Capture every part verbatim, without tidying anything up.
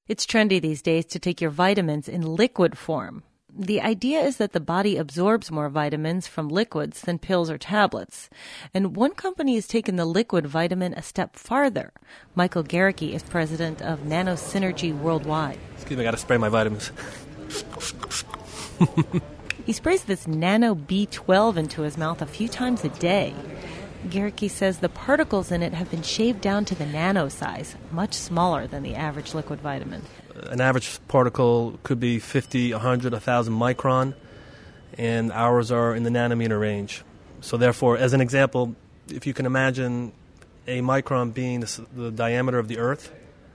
It's trendy these days to take your vitamins in liquid form. The idea is that the body absorbs more vitamins from liquids than pills or tablets. And one company has taken the liquid vitamin a step farther. Michael Garricky is president of NanoSynergy Worldwide. Excuse me, I got to spray my vitamins. He sprays this Nano B twelve into his mouth a few times a day. Garricky says the particles in it have been shaved down to the nano size, much smaller than the average liquid vitamin. An average particle could be fifty, one hundred, one thousand micron, and ours are in the nanometer range. So therefore, as an example, if you can imagine a micron being the, the diameter of the Earth,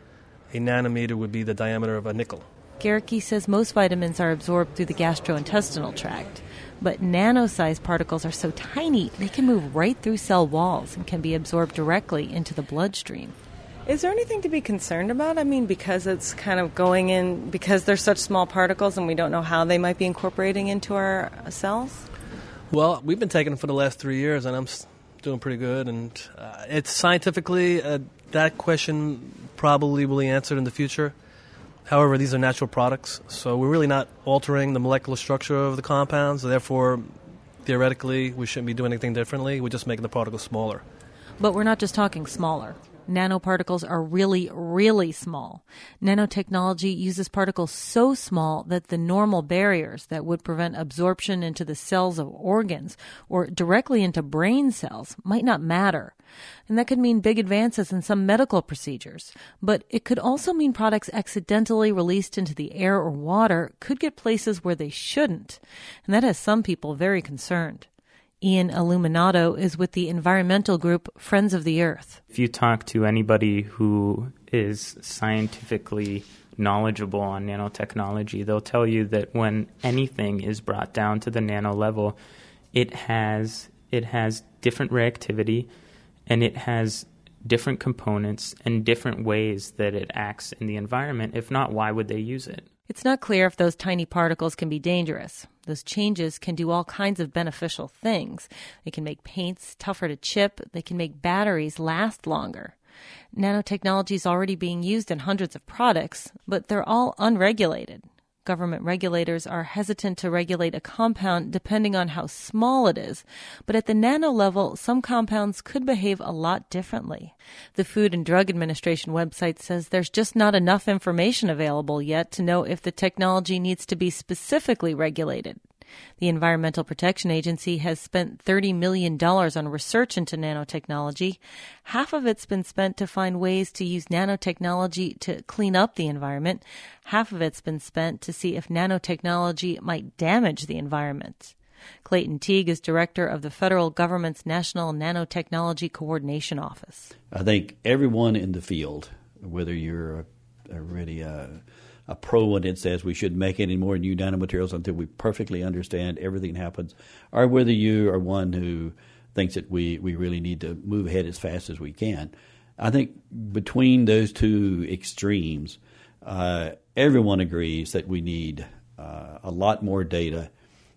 a nanometer would be the diameter of a nickel. Garricky says most vitamins are absorbed through the gastrointestinal tract, but nano-sized particles are so tiny they can move right through cell walls and can be absorbed directly into the bloodstream. Is there anything to be concerned about? I mean, because it's kind of going in, because they're such small particles and we don't know how they might be incorporating into our cells? Well, we've been taking them for the last three years, and I'm doing pretty good. And uh, it's scientifically, uh, that question probably will be answered in the future. However, these are natural products, so we're really not altering the molecular structure of the compounds. Therefore, theoretically, we shouldn't be doing anything differently. We're just making the particles smaller. But we're not just talking smaller. Nanoparticles are really, really small. Nanotechnology uses particles so small that the normal barriers that would prevent absorption into the cells of organs or directly into brain cells might not matter. And that could mean big advances in some medical procedures. But it could also mean products accidentally released into the air or water could get places where they shouldn't. And that has some people very concerned. Ian Illuminato is with the environmental group Friends of the Earth. If you talk to anybody who is scientifically knowledgeable on nanotechnology, they'll tell you that when anything is brought down to the nano level, it has it has different reactivity and it has different components and different ways that it acts in the environment. If not, why would they use it? It's not clear if those tiny particles can be dangerous. Those changes can do all kinds of beneficial things. They can make paints tougher to chip. They can make batteries last longer. Nanotechnology is already being used in hundreds of products, but they're all unregulated. Government regulators are hesitant to regulate a compound depending on how small it is, but at the nano level, some compounds could behave a lot differently. The Food and Drug Administration website says there's just not enough information available yet to know if the technology needs to be specifically regulated. The Environmental Protection Agency has spent thirty million dollars on research into nanotechnology. Half of it's been spent to find ways to use nanotechnology to clean up the environment. Half of it's been spent to see if nanotechnology might damage the environment. Clayton Teague is director of the federal government's National Nanotechnology Coordination Office. I think everyone in the field, whether you're already a a pro and it says we shouldn't make any more new nanomaterials until we perfectly understand everything that happens, or whether you are one who thinks that we, we really need to move ahead as fast as we can. I think between those two extremes, uh, everyone agrees that we need uh, a lot more data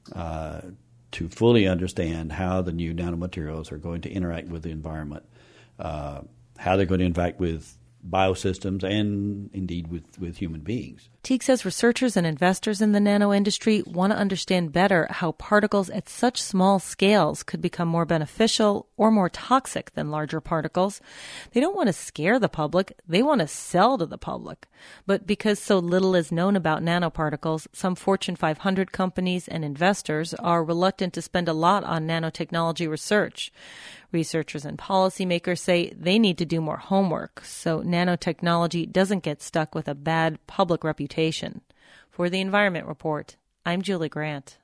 uh, to fully understand how the new nanomaterials are going to interact with the environment, uh, how they're going to interact with biosystems and indeed with, with human beings. Teague says researchers and investors in the nano industry want to understand better how particles at such small scales could become more beneficial or more toxic than larger particles. They don't want to scare the public. They want to sell to the public. But because so little is known about nanoparticles, some Fortune five hundred companies and investors are reluctant to spend a lot on nanotechnology research. Researchers and policymakers say they need to do more homework so nanotechnology doesn't get stuck with a bad public reputation. For the Environment Report, I'm Julie Grant.